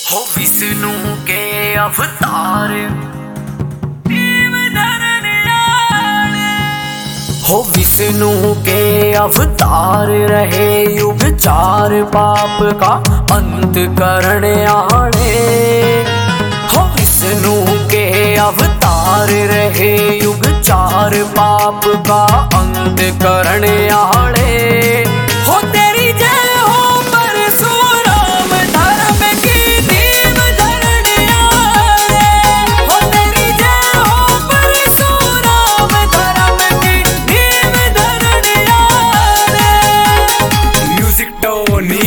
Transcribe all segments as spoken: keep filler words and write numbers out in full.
हो विष्णु के अवतार हो विष्णु के अवतार रहे युग चार पाप का अंत करने आने। हो विष्णु के अवतार रहे युग चार पाप का अंत करने आने। हो तेरी जय हो परशुराम धर्म की नींव धरने आने। हो तेरी जय हो परशुराम धर्म की नींव धरने आने। म्यूजिक टोनी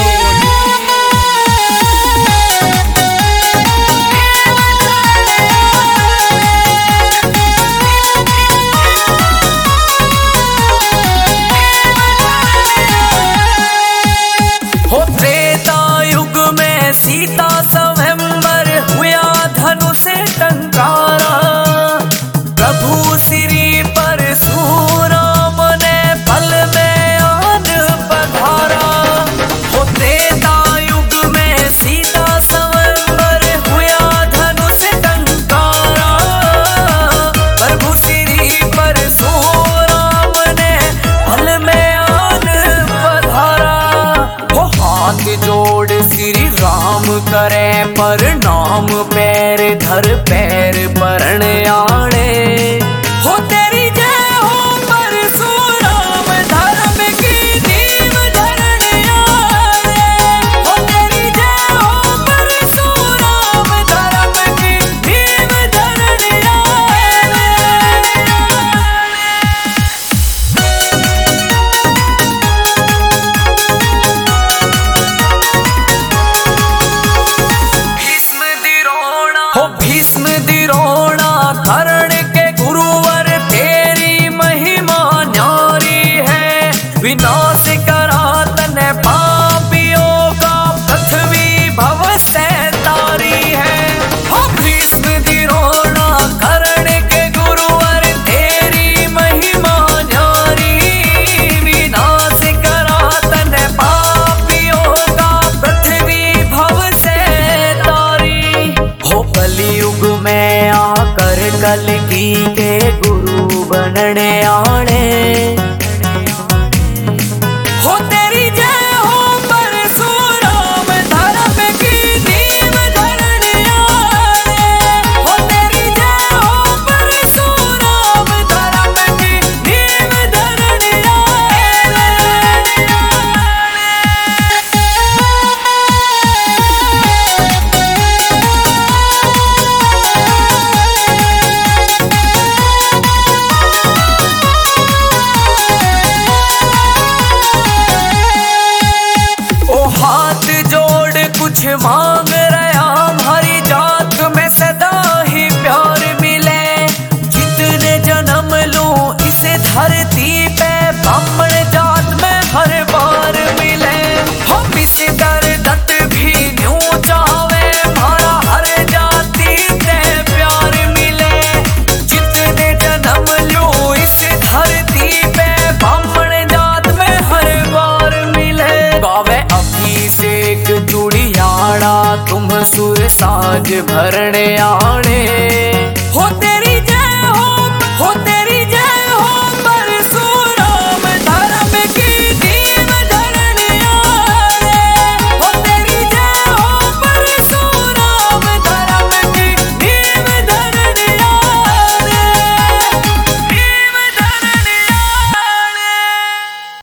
सीता स्वयंवर हुआ धनु से टंकारा। प्रभु श्री परशुराम ने पल में आन पधारा। हो त्रेता युग में सीता स्वयंवर हुआ धनु से टंकारा। प्रभु श्री परशुराम ने पल में आन पधारा। हो हाथ जोड़ श्री राम करे प्रणाम पैर धर पैर परण आणे। हो तेरी जय हो परशुराम धर्म की नींव धरने आणे। हो तेरी जय हो परशुराम धर्म की नींव धरने आणे। हो भीष्म द्रोणा कर्ण के गुरुवर तेरी महिमा न्यारी है। विनाश करा तने पापियों का पृथ्वी भव से तारी है। हो भीष्म द्रोणा कर्ण के गुरुवर तेरी महिमा न्यारी। विनाश करा तने पापियों का पृथ्वी भव से तारी। हो कलयुग में आकर कलकी के गुरु बनने आने। हो तेरी जय हो परशुराम धर्म की नींव धरने आने। हो तेरी जय हो परशुराम धर्म की नींव धरने आने। हाथ जोड़ कुछ मांग रहा हमारी जात में सदा ही प्यार मिले। जितने जन्म लूं इसे धरती पे ब्राह्मण जात में हर बार मिले। हम इस दर्द भी न्यू चाहे हमारा हर जाति से प्यार मिले। जितने जन्म लूं इस धरती पे ब्राह्मण जात में हर बार मिले। गावे अभिषेक जुड़ियाड़ा तुम सुर साज भरने आने।